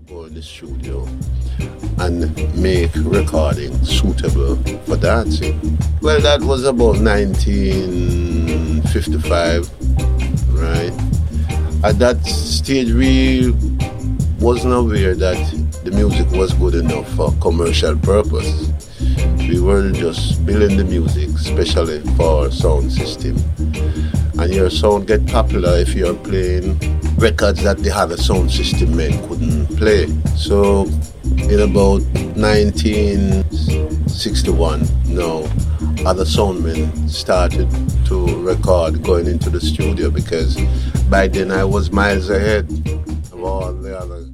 go in the studio and make recording suitable for dancing. Well, that was about 1955, right? At that stage, we wasn't aware that the music was good enough for commercial purpose. We were just building the music, especially for sound system. And your sound get popular if you're playing records that the other sound system men couldn't play. So in about 1961, now other soundmen started to record going into the studio, because by then I was miles ahead of all the others.